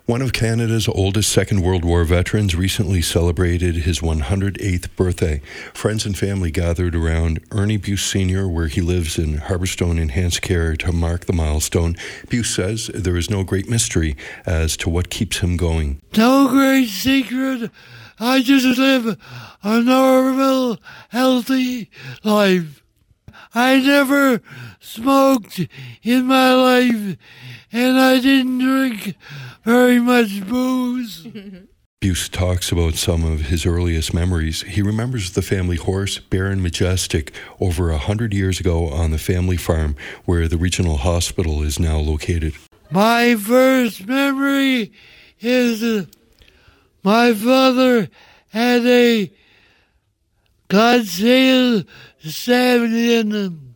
One of Canada's oldest Second World War veterans recently celebrated his 108th birthday. Friends and family gathered around Ernie Buse Sr., where he lives in Harborstone Enhanced Care, to mark the milestone. Buse says there is no great mystery as to what keeps him going. No great secret. I just live a normal, healthy life. I never smoked in my life, and I didn't drink very much booze. Buse talks about some of his earliest memories. He remembers the family horse, Baron Majestic, over 100 years ago on the family farm where the regional hospital is now located. My first memory is my father had a Clydesdale stallion,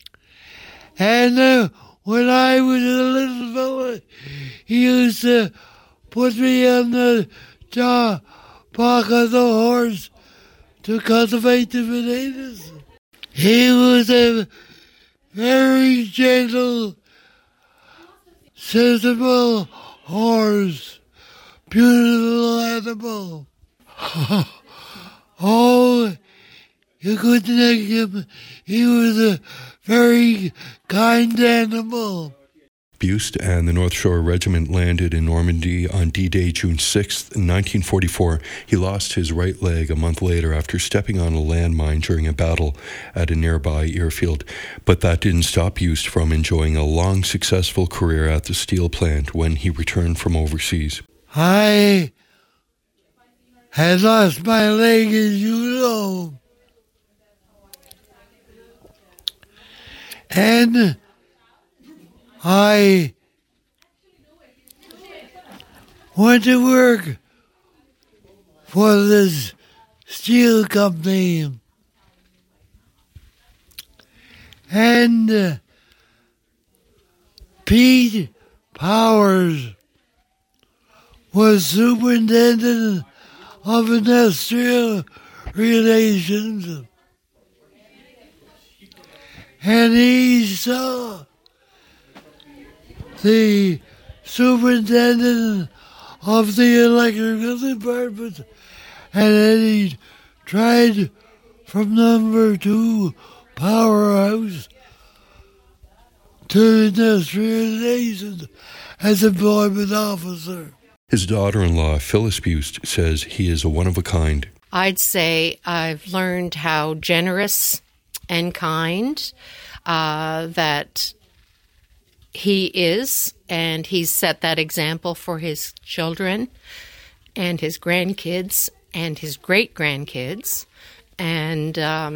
and when I was a little fella, he used to put me on the back of the horse to cultivate the potatoes. He was a very gentle, sensible horse, beautiful animal. Oh, you couldn't take him. He was a very kind animal. Buse and the North Shore Regiment landed in Normandy on D-Day, June 6, 1944. He lost his right leg a month later after stepping on a landmine during a battle at a nearby airfield. But that didn't stop Buse from enjoying a long, successful career at the steel plant when he returned from overseas. I had lost my leg, as you know. And I went to work for this steel company. And Pete Powers was superintendent of industrial relations. And he saw the superintendent of the electrical department, and then he tried from number 2 powerhouse to industrial relations as employment officer. His daughter-in-law, Phyllis Buse, says he is a one-of-a-kind. I'd say I've learned how generous and kind that he is, and he's set that example for his children and his grandkids and his great-grandkids. And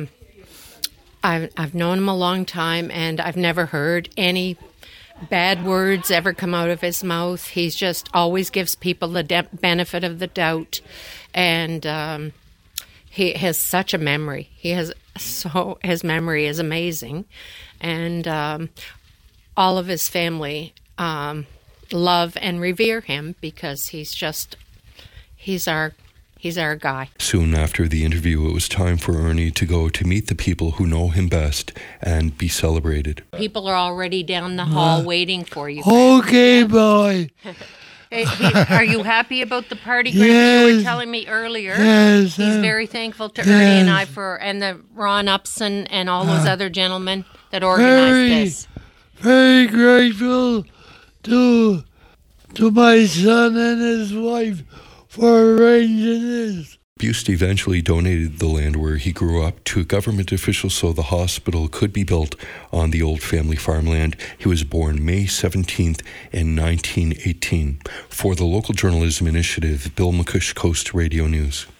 I've known him a long time, and I've never heard any bad words ever come out of his mouth. He just always gives people the benefit of the doubt, and he has such a memory. His memory is amazing, and all of his family love and revere him because he's our guy. Soon after the interview, it was time for Ernie to go to meet the people who know him best and be celebrated. People are already down the hall waiting for you. Okay, boy. Are you happy about the party, Yes. Grandma? You were telling me earlier. Yes. He's very thankful to Ernie and I and the Ron Upson and all those other gentlemen that organized this. Very grateful to my son and his wife for arranging this. Buse eventually donated the land where he grew up to government officials so the hospital could be built on the old family farmland. He was born May 17th in 1918. For the Local Journalism Initiative, Bill McCush, Coast Radio News.